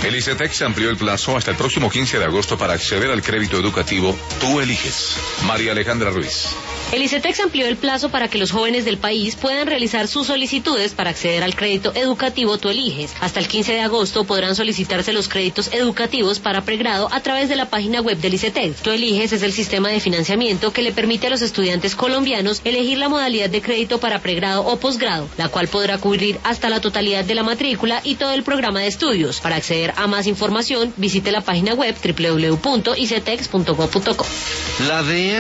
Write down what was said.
El ICETEX amplió el plazo hasta el próximo 15 de agosto para acceder al crédito educativo Tú Eliges. María Alejandra Ruiz. El ICETEX amplió el plazo para que los jóvenes del país puedan realizar sus solicitudes para acceder al crédito educativo Tú Eliges. Hasta el 15 de agosto podrán solicitarse los créditos educativos para pregrado a través de la página web del ICETEX. Tú Eliges es el sistema de financiamiento que le permite a los estudiantes colombianos elegir la modalidad de crédito para pregrado o posgrado, la cual podrá cubrir hasta la totalidad de la matrícula y todo el programa de estudios. Para acceder a más información, visite la página web www.icetex.gov.co. La DEA